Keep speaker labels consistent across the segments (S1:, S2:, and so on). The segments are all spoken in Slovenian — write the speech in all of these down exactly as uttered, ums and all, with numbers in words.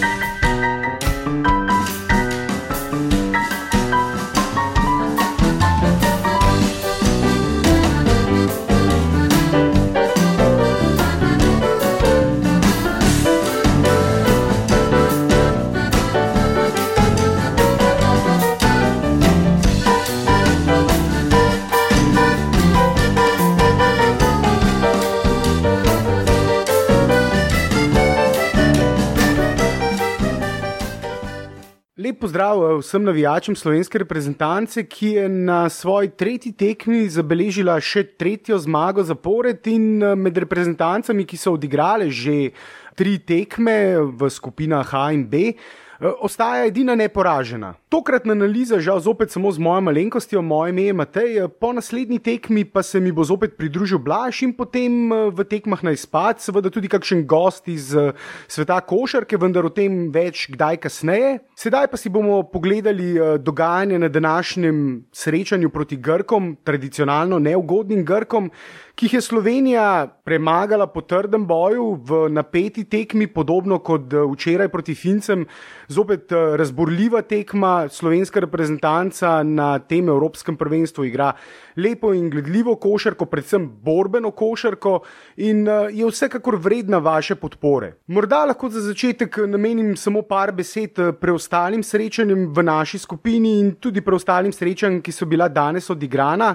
S1: Lep pozdrav vsem navijačem slovenske reprezentance, ki je na svoji tretji tekmi zabeležila še tretjo zmago zapored in med reprezentancami, ki so odigrale že tri tekme v skupinah A in B, ostaja edina neporažena. Tokratna analiza žal zopet samo z mojo malenkostjo, moje ime je Matej, po naslednji tekmi pa se mi bo zopet pridružil Blaž in potem v tekmah na izpad, seveda tudi kakšen gost iz sveta košarke, vendar o tem več kdaj kasneje. Sedaj pa si bomo pogledali dogajanje na današnjem srečanju proti Grkom, tradicionalno neugodnim Grkom, ki jih je Slovenija premagala po trdem boju v napeti tekmi, podobno kot včeraj proti Fincem. Zopet razburljiva tekma, slovenska reprezentanca na tem evropskem prvenstvu igra lepo in gledljivo košarko, predvsem borbeno košarko in je vsekakor vredna vaše podpore. Morda lahko za začetek namenim samo par besed preostalim srečanjem v naši skupini in tudi preostalim srečanjem, ki so bila danes odigrana.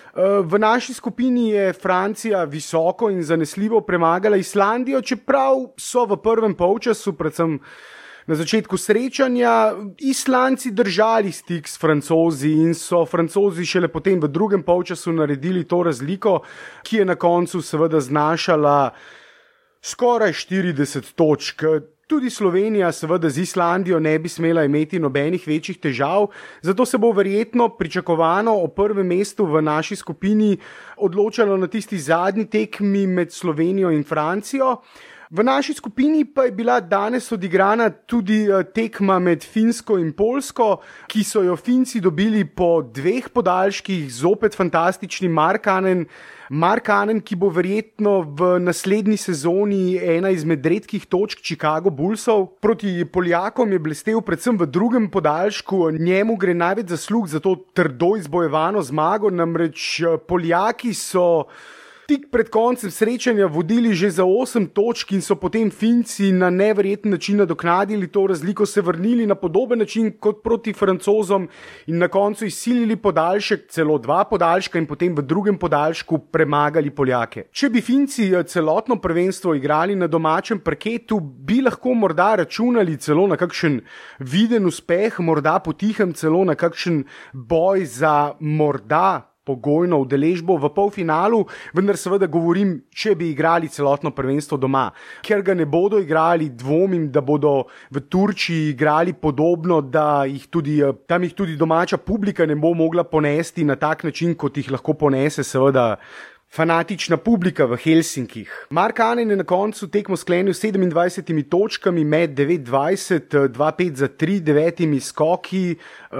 S1: V naši skupini je Francija visoko in zanesljivo premagala Islandijo, čeprav so v prvem polčasu, predvsem na začetku srečanja, Islandci držali stik s Francozi in so Francozi šele potem v drugem polčasu naredili to razliko, ki je na koncu seveda znašala skoraj štirideset točk. Tudi Slovenija seveda z Islandijo ne bi smela imeti nobenih večjih težav, zato se bo verjetno pričakovano o prvem mestu v naši skupini odločalo na tisti zadnji tekmi med Slovenijo in Francijo. V naši skupini pa je bila danes odigrana tudi tekma med Finsko in Poljsko, ki so jo Finci dobili po dveh podaljških, zopet fantastični Markkanen. Markkanen, ki bo verjetno v naslednji sezoni ena izmed redkih točk Chicago Bullsov. Proti Poljakom je blestel predvsem v drugem podaljšku, njemu gre največ zaslug za to trdo izbojevano zmago, namreč Poljaki so tik pred koncem srečanja vodili že za osem točk in so potem Finci na neverjeten način nadoknadili to razliko, se vrnili na podoben način kot proti Francozom in na koncu izsilili podaljšek, celo dva podaljška in potem v drugem podaljšku premagali Poljake. Če bi Finci celotno prvenstvo igrali na domačem parketu, bi lahko morda računali celo na kakšen viden uspeh, morda potihem celo na kakšen boj za morda pogojno udeležbo v polfinalu, vendar seveda govorim, če bi igrali celotno prvenstvo doma. Ker ga ne bodo igrali, dvomim, da bodo v Turčiji igrali podobno, da jih tudi, tam jih tudi domača publika ne bo mogla ponesti na tak način, kot jih lahko ponese seveda fanatična publika v Helsinkih. Markkanen je na koncu tekmo sklenil s sedemindvajsetimi točkami med devet dvajset, dva pet za tri, devetimi skoki,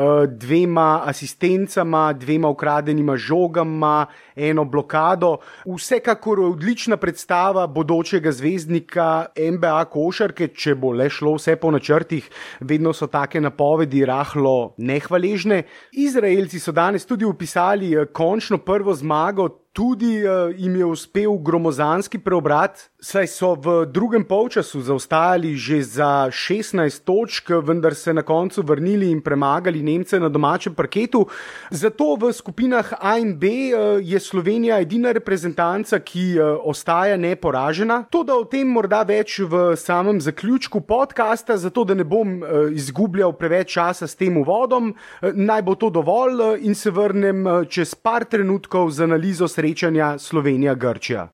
S1: dvema asistencama, dvema ukradenima žogama, eno blokado. Vsekakor odlična predstava bodočega zvezdnika N B A košarke, če bo le šlo vse po načrtih, vedno so take napovedi rahlo nehvaležne. Izraelci so danes tudi vpisali končno prvo zmago, tudi uh, jim je uspel gromozanski preobrat, saj so v drugem polčasu zaostajali že za šestnajst točk, vendar se na koncu vrnili in premagali Nemce na domačem parketu. Zato v skupinah A in B uh, je Slovenija edina reprezentanca, ki uh, ostaja neporažena. To, da o tem morda več v samem zaključku podcasta, zato da ne bom uh, izgubljal preveč časa s tem uvodom, uh, naj bo to dovolj uh, in se vrnem uh, čez par trenutkov z analizo srečanja Slovenija-Grčija.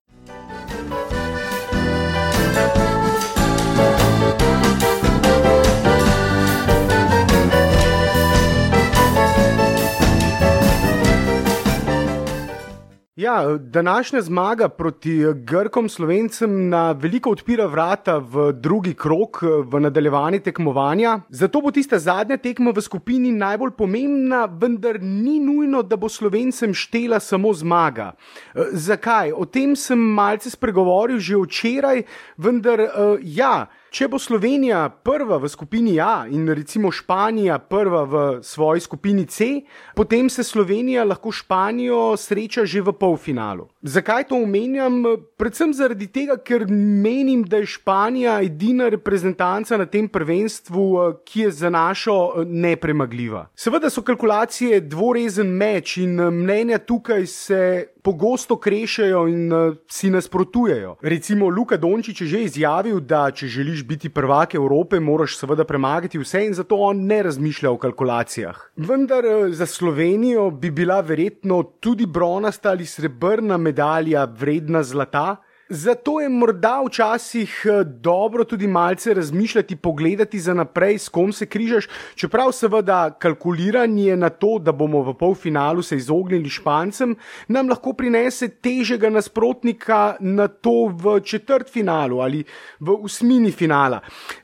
S1: Ja, današnja zmaga proti Grkom Slovencem na veliko odpira vrata v drugi krog, v nadaljevanje tekmovanja. Zato bo tista zadnja tekma v skupini najbolj pomembna, vendar ni nujno, da bo Slovencem štela samo zmaga. Zakaj? O tem sem malce spregovoril že včeraj, vendar ja, Če bo Slovenija prva v skupini A in recimo Španija prva v svoji skupini C, potem se Slovenija lahko Španijo sreča že v polfinalu. Zakaj to omenjam? Predvsem zaradi tega, ker menim, da je Španija edina reprezentanca na tem prvenstvu, ki je za našo nepremagljiva. Seveda so kalkulacije dvorezen meč in mnenja tukaj se pogosto krešejo in uh, si nasprotujejo. Recimo Luka Dončić je že izjavil, da če želiš biti prvak Evrope, moraš seveda premagati vse in zato on ne razmišlja o kalkulacijah. Vendar uh, za Slovenijo bi bila verjetno tudi bronasta ali srebrna medalja vredna zlata. Zato je morda včasih dobro tudi malce razmišljati, pogledati za naprej, s kom se križaš, čeprav seveda kalkuliranje na to, da bomo v polfinalu se izognili Špancem, nam lahko prinese težjega nasprotnika na to v četrtfinalu ali v osmini finala.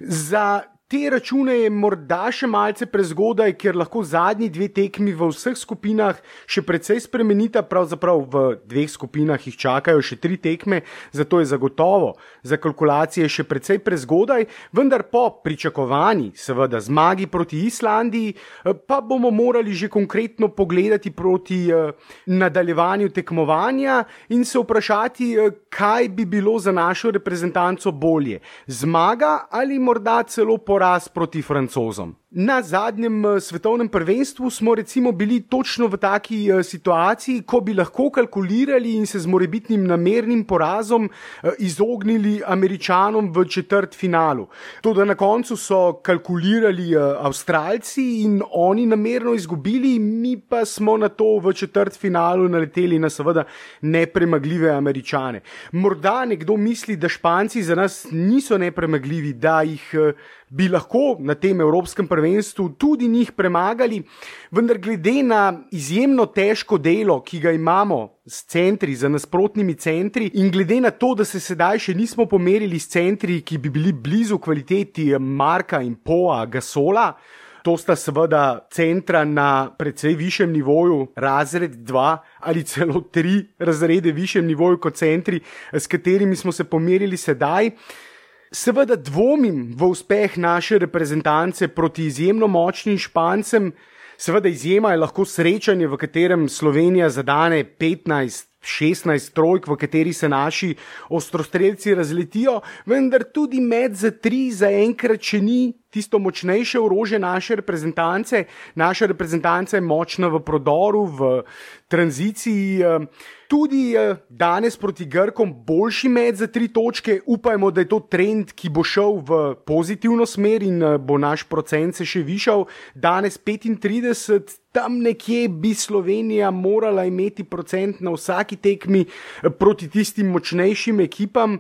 S1: Za te račune je morda še malce prezgodaj, ker lahko zadnji dve tekmi v vseh skupinah še precej spremenita, pravzaprav v dveh skupinah jih čakajo še tri tekme, zato je zagotovo za kalkulacije še precej prezgodaj, vendar po pričakovani, seveda zmagi proti Islandiji, pa bomo morali že konkretno pogledati proti nadaljevanju tekmovanja in se vprašati, kaj bi bilo za našo reprezentanco bolje. Zmaga ali morda celo poraz proti Francozom. Na zadnjem svetovnem prvenstvu smo recimo bili točno v taki situaciji, ko bi lahko kalkulirali in se z morebitnim namernim porazom izognili Američanom v četrtfinalu. Toda na koncu so kalkulirali Avstralci in oni namerno izgubili, mi pa smo na to v četrtfinalu naleteli na seveda nepremagljive Američane. Morda nekdo misli, da Španci za nas niso nepremagljivi, da jih bi lahko na tem evropskem prvenstvu tudi njih premagali, vendar glede na izjemno težko delo, ki ga imamo s centri, za nasprotnimi centri in glede na to, da se sedaj še nismo pomerili s centri, ki bi bili blizu kvaliteti Marka in Poa, Gasola, to sta seveda centra na precej višjem nivoju, razred dva ali celo tri razrede višjem nivoju kot centri, s katerimi smo se pomerili sedaj. Seveda dvomim v uspeh naše reprezentance proti izjemno močnim Špancem. Seveda izjema je lahko srečanje, v katerem Slovenija zadane petnajst, šestnajst trojk, v kateri se naši ostrostrelci razletijo, vendar tudi med za tri zaenkrat še ni tisto močnejše orožje naše reprezentance. Naša reprezentanca je močna v prodoru, v tranziciji. Tudi danes proti Grkom boljši med za tri točke. Upajmo, da je to trend, ki bo šel v pozitivno smer in bo naš procent se še višal. Danes petintrideset, tam nekje bi Slovenija morala imeti procent na vsaki tekmi proti tistim močnejšim ekipam.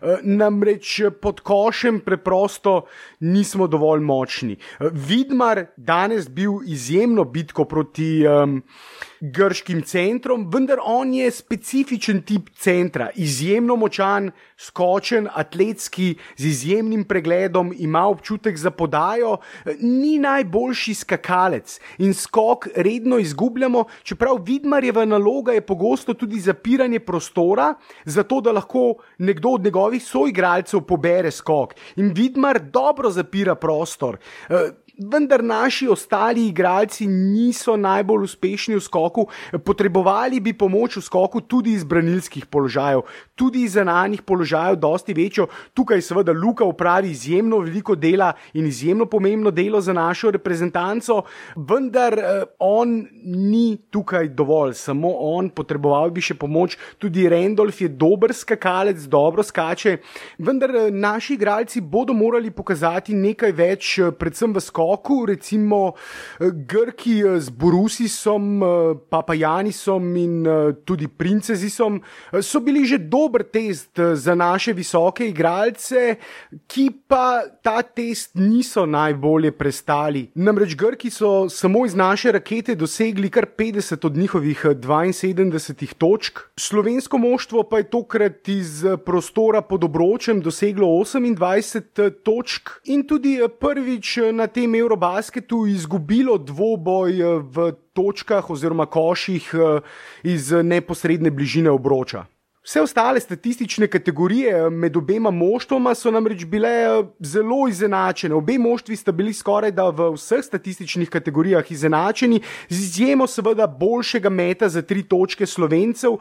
S1: Namreč pod košem preprosto nismo dovolj močni. Vidmar danes bil izjemno bitko proti um, grškim centrom, vendar on je specifičen tip centra, izjemno močan, skočen, atletski, z izjemnim pregledom, ima občutek za podajo, ni najboljši skakalec in skok redno izgubljamo, čeprav Vidmarjeva naloga je pogosto tudi zapiranje prostora, zato da lahko nekdo od njegovih soigralcev pobere skok. In Vidmar dobro zapira prostor. Vendar naši ostali igralci niso najbolj uspešni v skoku, potrebovali bi pomoč v skoku tudi iz branilskih položajev, tudi iz zunanjih položajev dosti večjo. Tukaj seveda Luka upravi izjemno veliko dela in izjemno pomembno delo za našo reprezentanco, vendar eh, on ni tukaj dovolj, samo on, potreboval bi še pomoč. Tudi Randolph je dober skakalec, dobro skače, vendar eh, naši igralci bodo morali pokazati nekaj več, eh, predvsem v skoku. Recimo Grki z Borusisom, Papajanisom in tudi Princezisom so bili že dober test za naše visoke igralce, ki pa ta test niso najbolje prestali. Namreč Grki so samo iz naše rakete dosegli kar petdeset od njihovih dvainsedemdesetih točk. Slovensko moštvo pa je tokrat iz prostora pod obročem doseglo osemindvajset točk in tudi prvič na tem Eurobasketu izgubilo dvoboj v točkah oziroma koših iz neposredne bližine obroča. Vse ostale statistične kategorije med obema moštvoma so namreč bile zelo izenačene. Obe moštvi sta bili skoraj da v vseh statističnih kategorijah izenačeni, z izjemo seveda boljšega meta za tri točke Slovencev.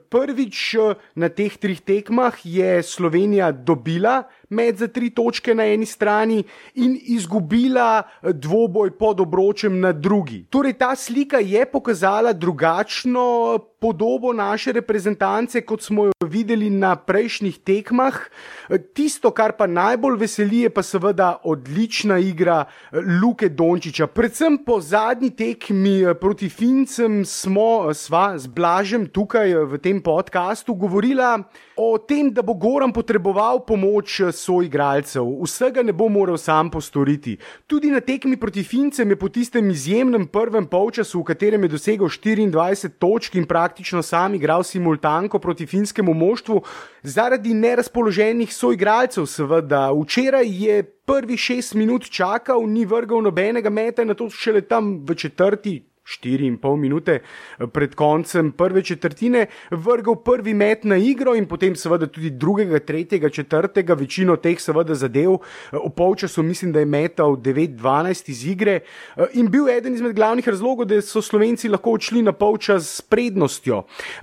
S1: Prvič na teh trih tekmah je Slovenija dobila met za tri točke na eni strani in izgubila dvoboj pod obročem na drugi. Torej, ta slika je pokazala drugačno podobo naše reprezentance, kot smo jo videli na prejšnjih tekmah. Tisto, kar pa najbolj veseli, je pa seveda odlična igra Luke Dončića. Predvsem po zadnji tekmi proti Fincem smo sva z Blažem tukaj v tem podcastu govorila o tem, da bo Goran potreboval pomoč soigralcev. Vsega ne bo moral sam postoriti. Tudi na tekmi proti Fincem je po tistem izjemnem prvem polčasu, v katerem je dosegel štiriindvajset točk in praktično sam igral simultanko proti finskemu moštvu, zaradi nerazpoloženih soigralcev seveda. Včeraj je prvi šest minut čakal, ni vrgal nobenega meta, nato šele tam v četrti štiri in pol minute pred koncem prve četrtine vrgal prvi met na igro in potem seveda tudi drugega, tretjega, četrtega, večino teh seveda zadev. V polčasu mislim, da je metal devet dvanajst iz igre in bil eden izmed glavnih razlogov, da so Slovenci lahko odšli na polčas s prednostjo.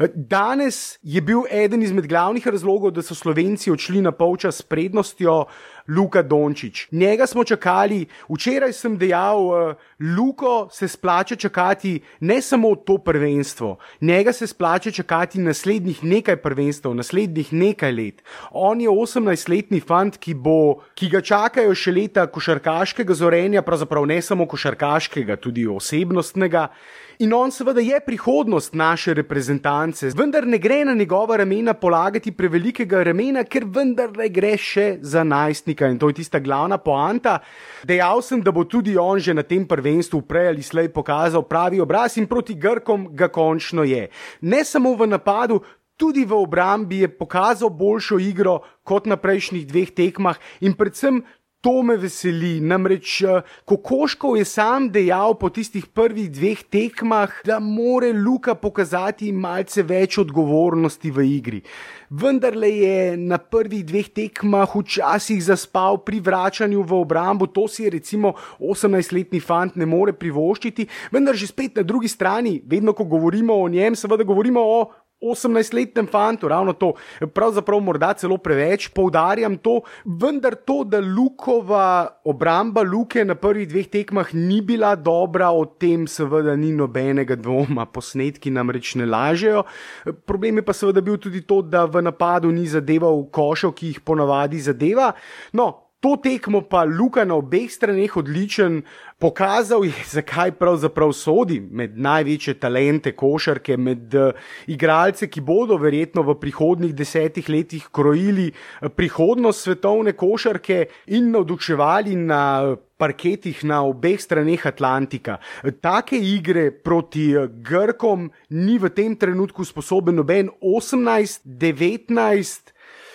S1: Danes je bil eden izmed glavnih razlogov, da so Slovenci odšli na polčas s prednostjo Luka Dončić. Njega smo čakali, včeraj sem dejal, Luko se splača čakati ne samo to prvenstvo, njega se splača čakati naslednjih nekaj prvenstv, naslednjih nekaj let. On je osemnajstletni fant, ki bo, ki ga čakajo še leta košarkaškega zorenja, pravzaprav ne samo košarkaškega, tudi osebnostnega. In on seveda je prihodnost naše reprezentance, vendar ne gre na njegova ramena polagati prevelikega ramena, ker vendar ne gre še za najstnika in to je tista glavna poanta. Dejal sem, da bo tudi on že na tem prvenstvu prej ali slej pokazal pravi obraz in proti Grkom ga končno je. Ne samo v napadu, tudi v obrambi je pokazal boljšo igro kot na prejšnjih dveh tekmah in predvsem to me veseli, namreč Kokoškov je sam dejal po tistih prvih dveh tekmah, da more Luka pokazati malce več odgovornosti v igri. Vendarle je na prvih dveh tekmah včasih zaspal pri vračanju v obrambo, to si je recimo osemnajstletni fant ne more privoščiti, vendar že spet na drugi strani, vedno ko govorimo o njem, seveda govorimo o osemnajstletnem fantu, ravno to, pravzaprav morda celo preveč poudarjam to, vendar to, da Lukova obramba Luke na prvih dveh tekmah ni bila dobra, o tem seveda ni nobenega dvoma, posnetki namreč ne lažejo. Problem je pa seveda bil tudi to, da v napadu ni zadeval košev, ki jih ponavadi zadeva. No, to tekmo pa Luka na obeh straneh odličen, pokazal je, zakaj pravzaprav sodi med največje talente košarke, med uh, igralce, ki bodo verjetno v prihodnjih desetih letih krojili prihodnost svetovne košarke in navduševali na parketih na obeh straneh Atlantika. Take igre proti Grkom ni v tem trenutku sposoben noben. Osemnajst, devetnajst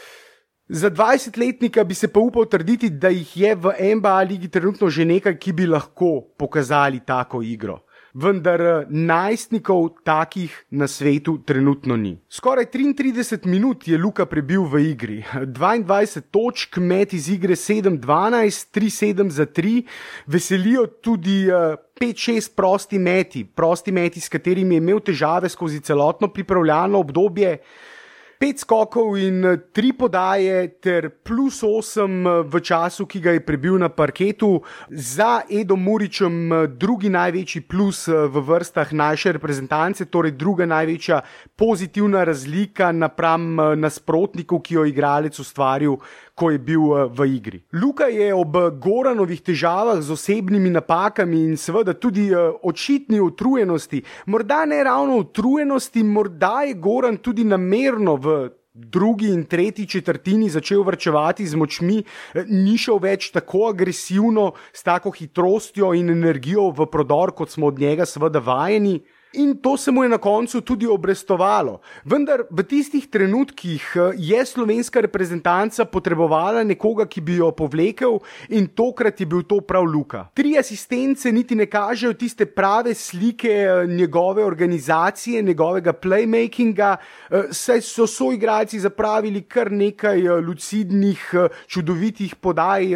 S1: Za dvajsetletnika bi se pa upal trditi, da jih je v N B A ligi trenutno že nekaj, ki bi lahko pokazali tako igro. Vendar najstnikov takih na svetu trenutno ni. Skoraj triintrideset minut je Luka prebil v igri. dvaindvajset točk, met iz igre sedem dvanajst, tri sedem za tri. Veselijo tudi pet šest prosti meti, prosti meti, s katerimi je imel težave skozi celotno pripravljalno obdobje. Pet skokov in tri podaje ter plus osem v času, ki ga je prebil na parketu. Za Edom Muričem drugi največji plus v vrstah naše reprezentance, torej druga največja pozitivna razlika napram nasprotniku, ki jo igralec ustvaril, ko je bil v igri. Luka je ob Goranovih težavah z osebnimi napakami in seveda tudi očitni utrujenosti, morda ne ravno utrujenosti, morda je Goran tudi namerno v drugi in tretji četrtini začel varčevati z močmi, ni šel več tako agresivno, s tako hitrostjo in energijo v prodor, kot smo od njega seveda vajeni. In to se mu je na koncu tudi obrestovalo. Vendar v tistih trenutkih je slovenska reprezentanca potrebovala nekoga, ki bi jo povlekel, in tokrat je bil to prav Luka. Tri asistence niti ne kažejo tiste prave slike njegove organizacije, njegovega playmakinga, saj so soigralci zapravili kar nekaj lucidnih, čudovitih podaj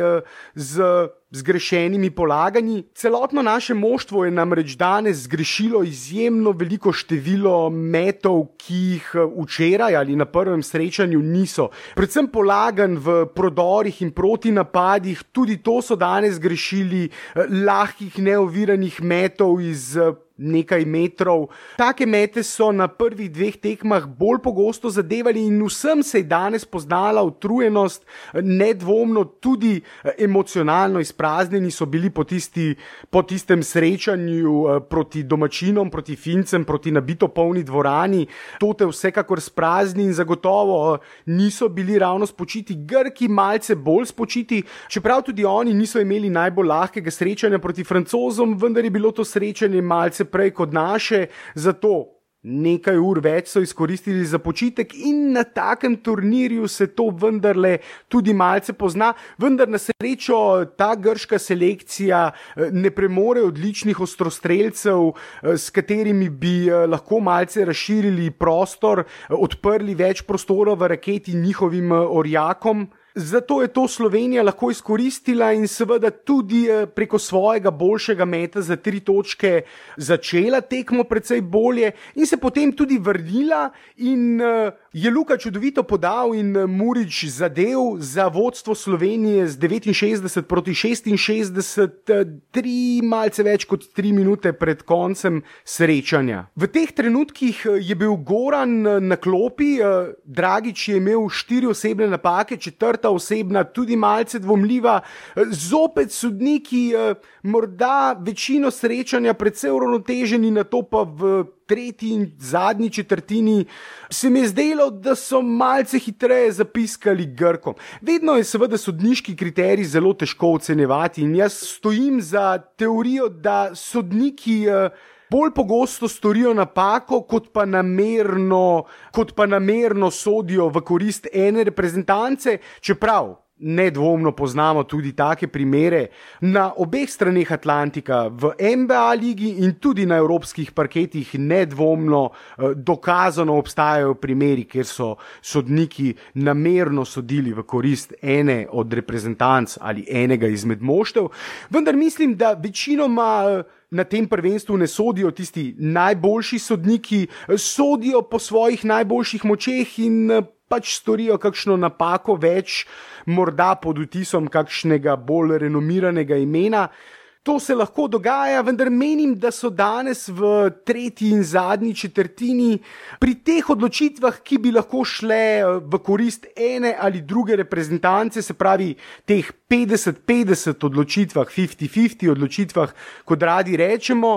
S1: z zgrešenimi polaganji. Celotno naše moštvo je namreč danes zgrešilo izjemno veliko število metov, ki jih včeraj ali na prvem srečanju niso. Predvsem polagan v prodorih in protinapadih, tudi to so danes zgrešili, lahkih neoviranih metov iz nekaj metrov. Take mete so na prvih dveh tekmah bolj pogosto zadevali in vsem se je danes poznala utrujenost, nedvomno tudi emocionalno izpraznjeni so bili po, tisti, po tistem srečanju proti domačinom, proti Fincem, proti nabito polni dvorani. To te vsekakor sprazni in zagotovo niso bili ravno spočiti. Grki malce bolj spočiti, čeprav tudi oni niso imeli najbolj lahkega srečanja proti Francozom, vendar je bilo to srečanje malce prej kot naše, zato nekaj ur več so izkoristili za počitek in na takem turnirju se to vendarle tudi malce pozna, vendar na srečo ta grška selekcija ne premore odličnih ostrostrelcev, s katerimi bi lahko malce razširili prostor, odprli več prostora v raketi njihovim orjakom. Zato je to Slovenija lahko izkoristila in seveda tudi preko svojega boljšega meta za tri točke začela tekmo precej bolje in se potem tudi vrnila in je Luka čudovito podal in Murić zadev za vodstvo Slovenije z devetinšestdeset proti šestinšestdeset, tri malce več kot tri minute pred koncem srečanja. V teh trenutkih je bil Goran na klopi, Dragić je imel štiri osebne napake, četrta osebna tudi malce dvomljiva, zopet sodniki morda večino srečanja precej uravnoteženi, na to pa v tretji in zadnji četrtini se mi je zdelo, da so malce hitreje zapiskali Grkom. Vedno je seveda sodniški kriterij zelo težko ocenjevati in jaz stojim za teorijo, da sodniki bolj pogosto storijo napako, kot pa namerno, kot pa namerno sodijo v korist ene reprezentance, čeprav nedvomno poznamo tudi take primere na obeh straneh Atlantika, v N B A ligi in tudi na evropskih parketih nedvomno dokazano obstajajo primeri, kjer so sodniki namerno sodili v korist ene od reprezentanc ali enega izmed moštev, vendar mislim, da večinoma na tem prvenstvu ne sodijo tisti najboljši sodniki, sodijo po svojih najboljših močeh in pač storijo kakšno napako več, morda pod vtisom kakšnega bolj renomiranega imena. To se lahko dogaja, vendar menim, da so danes v tretji in zadnji četrtini pri teh odločitvah, ki bi lahko šle v korist ene ali druge reprezentance, se pravi teh petdeset petdeset odločitvah, fifty fifty odločitvah, kot radi rečemo,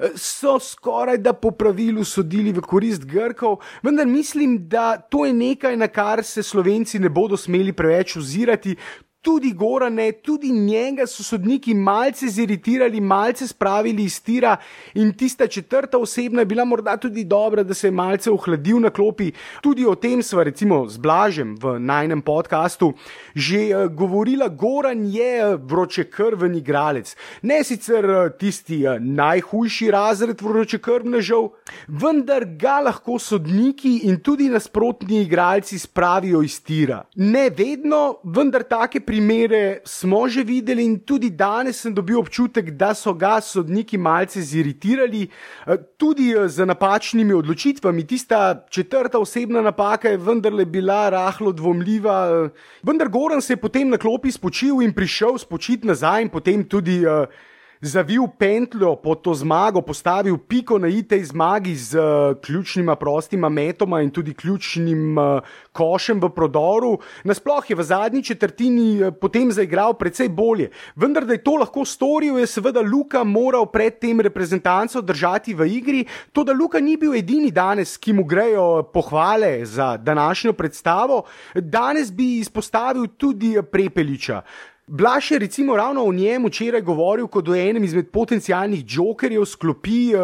S1: so skoraj da po pravilu sodili v korist Grkov, vendar mislim, da to je nekaj, na kar se Slovenci ne bodo smeli preveč ozirati. Tudi Gorane, tudi njega so sodniki malce ziritirali, malce spravili iz tira in tista četrta osebna je bila morda tudi dobra, da se je malce ohladil na klopi. Tudi o tem sva recimo z Blažem v najnem podcastu že uh, govorila. Goran je vročekrven igralec. Ne sicer uh, tisti uh, najhujši razred vročekrvnežev, vendar ga lahko sodniki in tudi nasprotni igralci spravijo iz tira. Ne vedno, vendar take primere smo že videli in tudi danes sem dobil občutek, da so ga sodniki malce ziritirali, tudi z napačnimi odločitvami. Tista četrta osebna napaka je vendarle bila rahlo dvomljiva, vendar Goran se je potem na klopi spočil in prišel spočiti nazaj in potem tudi uh, zavil pentljo pod to zmago, postavil piko na i tej zmagi z uh, ključnima prostima metoma in tudi ključnim uh, košem v prodoru. Nasploh je v zadnji četrtini uh, potem zaigral precej bolje. Vendar, da je to lahko storil, je seveda Luka moral pred tem reprezentanco držati v igri. To, da Luka ni bil edini danes, ki mu grejo pohvale za današnjo predstavo, danes bi izpostavil tudi Prepeliča. Blaž je recimo ravno o njem včeraj govoril kot o enem izmed potencialnih džokerjev sklopi.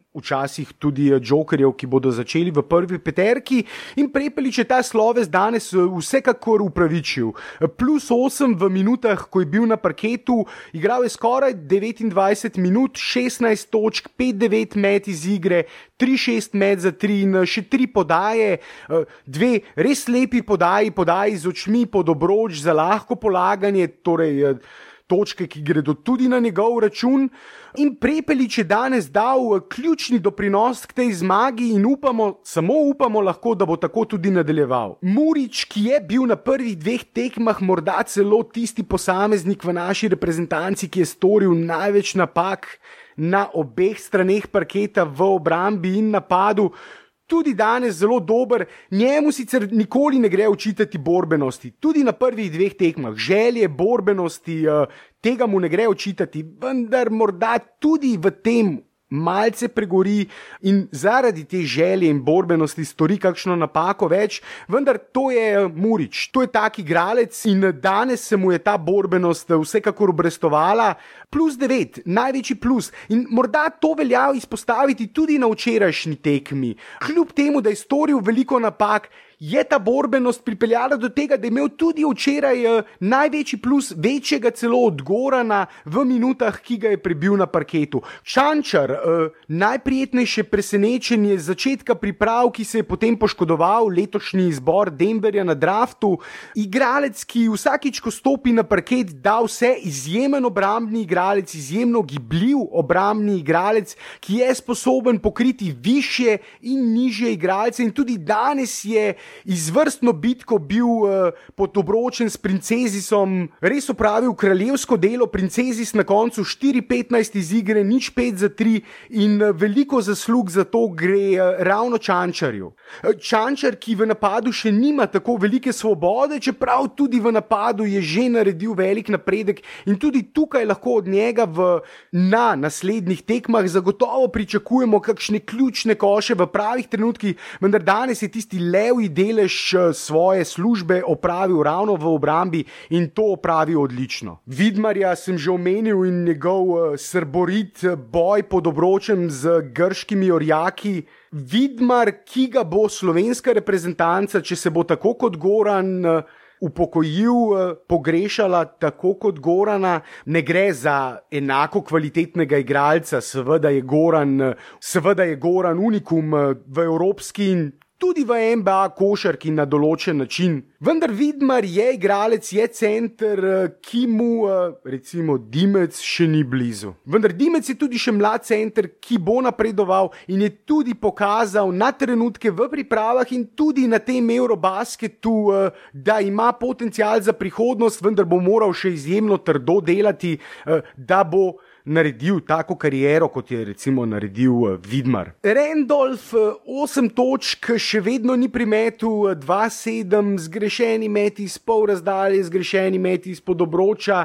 S1: včasih tudi jokerjev, ki bodo začeli v prvi peterki, in Prepelič je ta sloves danes vsekakor upravičil. Plus osem v minutah, ko je bil na parketu, igral je skoraj devetindvajset minut, šestnajst točk, pet devet met iz igre, tri šest met za tri in še tri podaje, dve res lepi podaji, podaji z očmi pod obroč za lahko polaganje, torej točke, ki gredo tudi na njegov račun. In Prepelič je danes dal ključni doprinos k tej zmagi in upamo, samo upamo lahko, da bo tako tudi nadaljeval. Murić, ki je bil na prvih dveh tekmah morda celo tisti posameznik v naši reprezentanci, ki je storil največ napak na obeh straneh parketa v obrambi in napadu, tudi danes zelo dober, njemu sicer nikoli ne gre očitati borbenosti, tudi na prvih dveh tekmah, želje, borbenosti, tega mu ne gre očitati, vendar morda tudi v tem malce pregori in zaradi te želje in borbenosti stori kakšno napako več, vendar to je Murić, to je tak igralec in danes se mu je ta borbenost vsekakor obrestovala. Plus devet, največji plus, in morda to velja izpostaviti tudi na včerajšnji tekmi. Kljub temu, da je storil veliko napak, je ta borbenost pripeljala do tega, da je imel tudi včeraj največji plus, večjega celo od Gorana v minutah, ki ga je prebil na parketu. Šančar, najprijetnejše presenečenje začetka priprav, ki se je potem poškodoval, letošnji izbor Denverja na draftu, igralec, ki vsakič, ko stopi na parket, da vse, izjemen obrambni igralec, izjemno gibljiv obrambni igralec, ki je sposoben pokriti višje in nižje igralce, in tudi danes je izvrstno bitko bil uh, pod obročen s Princezisom, res opravil kraljevsko delo. Princezis na koncu štiri petnajst iz igre, nič pet za tri in uh, veliko zaslug za to gre uh, ravno Čančarju. Uh, Čančar, ki v napadu še nima tako velike svobode, čeprav tudi v napadu je že naredil velik napredek in tudi tukaj lahko od njega v, na naslednjih tekmah zagotovo pričakujemo kakšne ključne koše v pravih trenutkih, vendar danes je tisti levji delež svoje službe opravil ravno v obrambi in to opravil odlično. Vidmarja sem že omenil in njegov srborit boj pod obročem z grškimi orjaki. Vidmar, ki ga bo slovenska reprezentanca, če se bo tako kot Goran upokojil, pogrešala tako kot Gorana, ne gre za enako kvalitetnega igralca, seveda je Goran, seveda je Goran unikum v evropski in tudi v N B A košarki na določen način. Vendar Vidmar je igralec, je center, ki mu recimo Dimec še ni blizu. Vendar Dimec je tudi še mlad center, ki bo napredoval in je tudi pokazal na trenutke v pripravah in tudi na tem Eurobasketu, da ima potencial za prihodnost, vendar bo moral še izjemno trdo delati, da bo naredil tako kariero, kot je recimo naredil Vidmar. Randolph, osem točk, še vedno ni pri metu, dva sedem, zgrešeni meti iz pol razdalje, zgrešeni meti iz pod obroča,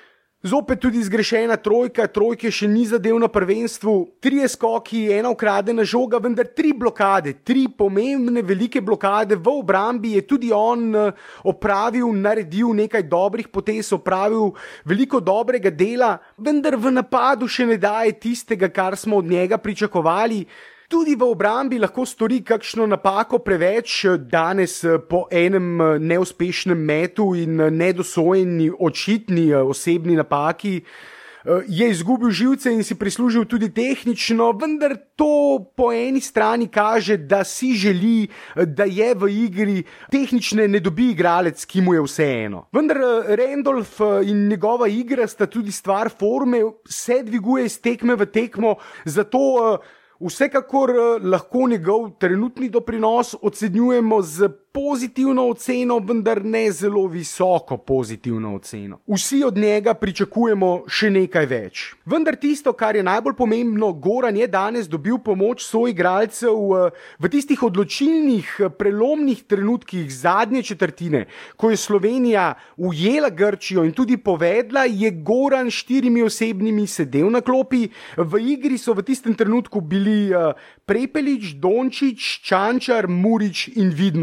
S1: zopet tudi zgrešena trojka, trojke še ni zadev na prvenstvu, trije skoki, ena ukradena žoga, vendar tri blokade, tri pomembne velike blokade v obrambi je tudi on opravil, naredil nekaj dobrih potez, opravil veliko dobrega dela, vendar v napadu še ne daje tistega, kar smo od njega pričakovali. Tudi v obrambi lahko stori kakšno napako preveč, danes po enem neuspešnem metu in nedosojeni očitni osebni napaki je izgubil živce in si prislužil tudi tehnično, vendar to po eni strani kaže, da si želi, da je v igri, tehnične ne dobi igralec, ki mu je vseeno. Vendar Randolph in njegova igra sta tudi stvar forme, se dviguje iz tekme v tekmo, zato vsekakor lahko njegov trenutni doprinos ocenjujemo z pozitivno oceno, vendar ne zelo visoko pozitivno oceno. Vsi od njega pričakujemo še nekaj več. Vendar tisto, kar je najbolj pomembno, Goran je danes dobil pomoč soigralcev v tistih odločilnih, prelomnih trenutkih zadnje četrtine, ko je Slovenija ujela Grčijo in tudi povedla, je Goran štirimi osebnimi sedel na klopi. V igri so v tistem trenutku bili Prepelič, Dončić, Čančar, Murić in Vidmar.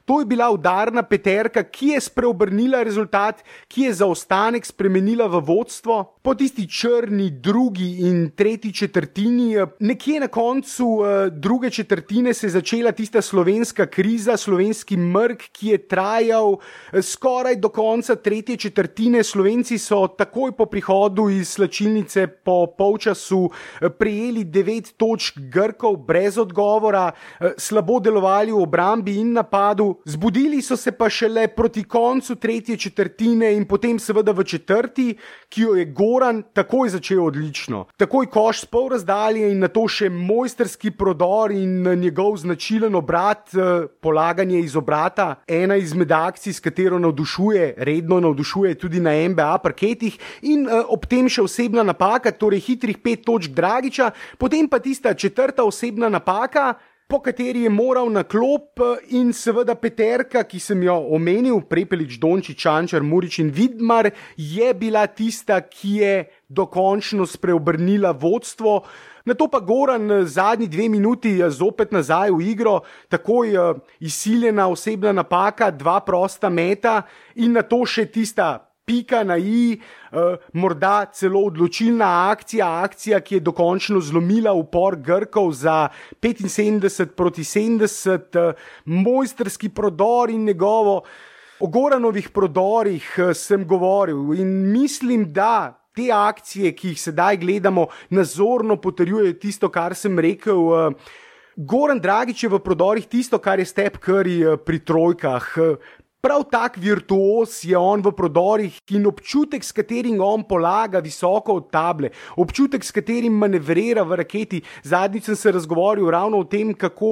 S1: To je bila udarna peterka, ki je spreobrnila rezultat, ki je zaostanek spremenila v vodstvo. Po tisti črni drugi in tretji četrtini, nekje na koncu druge četrtine se je začela tista slovenska kriza, slovenski mrk, ki je trajal skoraj do konca tretje četrtine. Slovenci so takoj po prihodu iz slačilnice po polčasu prejeli devet točk Grkov brez odgovora, slabo delovali v obrambi in napadu, zbudili so se pa šele proti koncu tretje četrtine in potem seveda v četrti, ki jo je Goran takoj začel odlično. Takoj koš s pol razdalje in nato še mojsterski prodor in njegov značilen obrat, polaganje iz obrata. Ena izmed akcij, s katero navdušuje, redno navdušuje tudi na N B A parketih in ob tem še osebna napaka, torej hitrih pet točk Dragića, potem pa tista četrta osebna napaka, po kateri je moral na klop, in seveda peterka, ki sem jo omenil, Prepelič, Dončić, Čančar, Murić in Vidmar, je bila tista, ki je dokončno spreobrnila vodstvo. Nato pa Goran zadnji dve minuti zopet nazaj v igro, takoj izsiljena osebna napaka, dva prosta meta in nato še tista pika na i, uh, morda celo odločilna akcija, akcija, ki je dokončno zlomila upor Grkov za petinsedemdeset proti sedemdeset, uh, mojsterski prodor in njegovo. O Goranovih prodorih uh, sem govoril in mislim, da te akcije, ki jih sedaj gledamo, nazorno potrjujejo tisto, kar sem rekel. Uh, Goran Dragić je v prodorih tisto, kar je Steph Curry uh, pri trojkah. Uh, Prav tak virtuos je on v prodorih in občutek, s katerim on polaga visoko od table, občutek, s katerim manevrira v raketi. Zadnjič sem se razgovoril ravno o tem, kako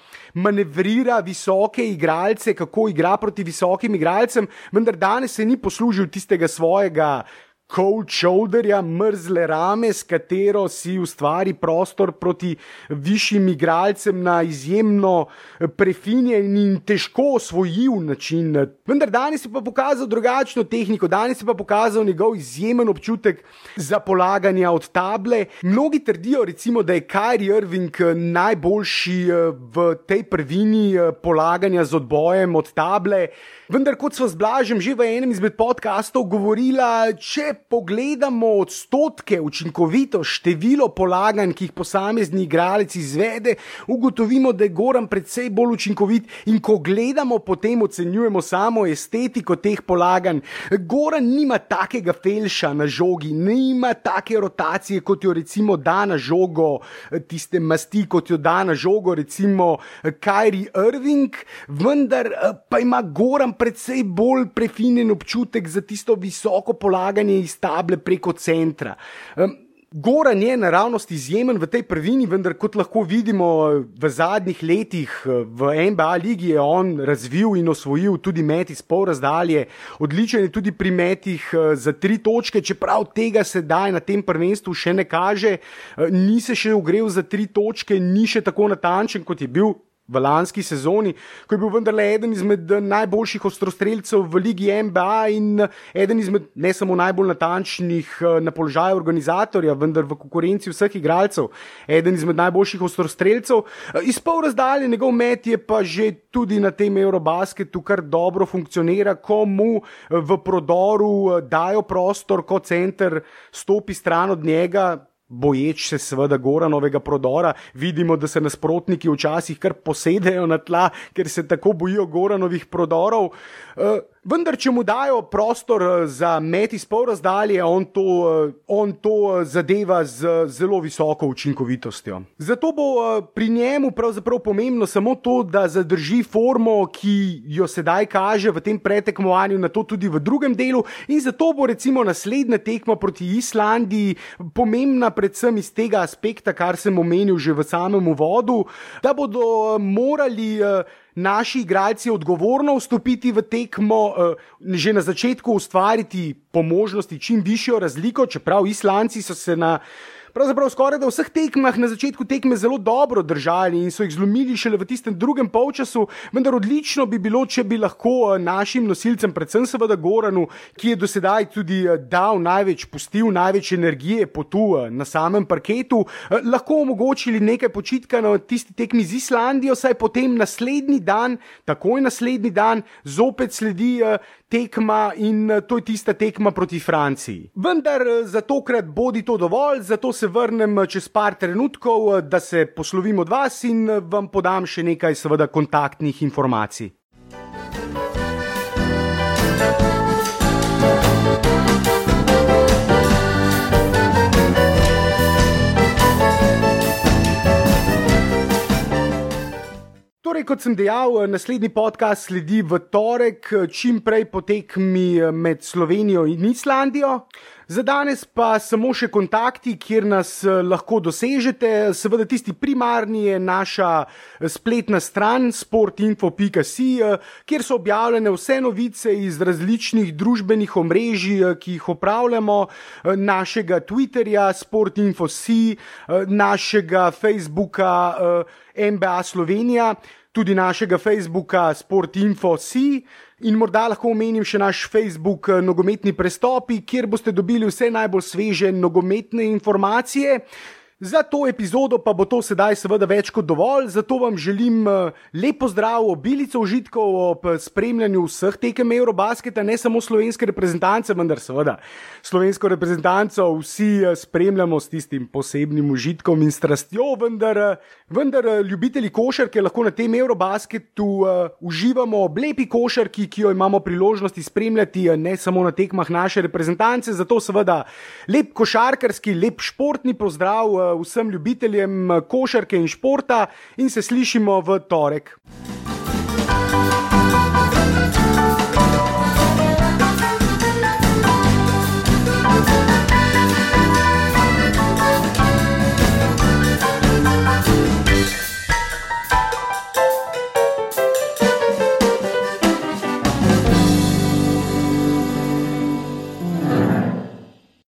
S1: manevrira visoke igralce, kako igra proti visokim igralcem, vendar danes se ni poslužil tistega svojega cold shoulderja, mrzle rame, s katero si ustvari prostor proti višjim igralcem na izjemno prefinjen in težko osvojil način. Vendar danes je pa pokazal drugačno tehniko, danes je pa pokazal njegov izjemen občutek za polaganje od table. Mnogi trdijo recimo, da je Kyrie Irving najboljši v tej prvini polaganja z odbojem od table. Vendar, kot sva z Blažem že v enem izmed podcastov govorila, če pogledamo odstotke, učinkovito število polaganj, ki jih posamezni igralec izvede, ugotovimo, da je Goran precej bolj učinkovit, in ko gledamo, potem ocenjujemo samo estetiko teh polaganj. Goran nima takega felša na žogi, nima take rotacije, kot jo recimo da na žogo, tiste masti, kot jo da na žogo recimo Kyrie Irving, vendar pa ima Goran predvsej bolj prefinjen občutek za tisto visoko polaganje iz table preko centra. Goran je naravnost izjemen v tej prvini, vendar kot lahko vidimo v zadnjih letih v N B A ligi je on razvil in osvojil tudi met iz pol razdalje. Odličen je tudi pri metih za tri točke, čeprav tega sedaj na tem prvenstvu še ne kaže. Ni se še ogrel za tri točke, ni še tako natančen, kot je bil v lanski sezoni, ko je bil vendarle eden izmed najboljših ostrostrelcev v ligi N B A in eden izmed ne samo najbolj natančnih na položaju organizatorja, vendar v konkurenci vseh igralcev, eden izmed najboljših ostrostrelcev. Iz pol razdalje njegov met je pa že tudi na tem Eurobasketu kar dobro funkcionira, ko mu v prodoru dajo prostor, ko center stopi stran od njega, boječ se seveda Goranovega prodora. Vidimo, da se nasprotniki včasih kar posedejo na tla, ker se tako bojijo Goranovih prodorov. Vendar, če mu dajo prostor za met iz pol razdalje, on to, on to zadeva z zelo visoko učinkovitostjo. Zato bo pri njemu pravzaprav pomembno samo to, da zadrži formo, ki jo sedaj kaže v tem pretekmovanju, na to tudi v drugem delu, in zato bo recimo naslednja tekma proti Islandiji pomembna predvsem iz tega aspekta, kar sem omenil že v samem uvodu, da bodo morali naši igralci odgovorno vstopiti v tekmo, že na začetku ustvariti po možnosti čim višjo razliko, čeprav Islandci so se na pravzaprav skoraj da v vseh tekmah na začetku tekme zelo dobro držali in so jih zlomili šele v tistem drugem polčasu, vendar odlično bi bilo, če bi lahko našim nosilcem, predvsem seveda Goranu, ki je do sedaj tudi dal največ, pustil največ energije potu na samem parketu, lahko omogočili nekaj počitka na tisti tekmi z Islandijo, saj potem naslednji dan, takoj naslednji dan, zopet sledi tekma in to je tista tekma proti Franciji. Vendar za tokrat bodi to dovolj, zato se vrnem čez par trenutkov, da se poslovim od vas in vam podam še nekaj seveda kontaktnih informacij. Torej, kot sem dejal, naslednji podcast sledi v torek, čim prej po tekmi med Slovenijo in Islandijo. Za danes pa samo še kontakti, kjer nas lahko dosežete. Seveda tisti primarni je naša spletna stran sportinfo pika si, kjer so objavljene vse novice iz različnih družbenih omrežij, ki jih opravljamo, našega Twitterja sportinfo pika si, našega Facebooka N B A Slovenija, tudi našega Facebooka sportinfo pika si in morda lahko omenim še naš Facebook Nogometni prestopi, kjer boste dobili vse najbolj sveže nogometne informacije. Za to epizodo pa bo to sedaj seveda več kot dovolj, zato vam želim lep pozdrav, obilico užitkov ob spremljanju vseh tekem Eurobasketa, ne samo slovenske reprezentance, vendar seveda slovensko reprezentanco vsi spremljamo s tistim posebnim užitkom in strastjo, vendar, vendar ljubitelji košarke lahko na tem Eurobasketu uh, uživamo ob lepi košarki, ki jo imamo priložnosti spremljati ne samo na tekmah naše reprezentance, zato seveda lep košarkarski, lep športni pozdrav uh, vsem ljubiteljem košarke in športa in se slišimo v torek.